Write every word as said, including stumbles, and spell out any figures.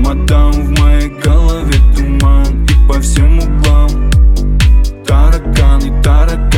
мадам, в моей голове туман, и по всем углам тараканы, тараканы.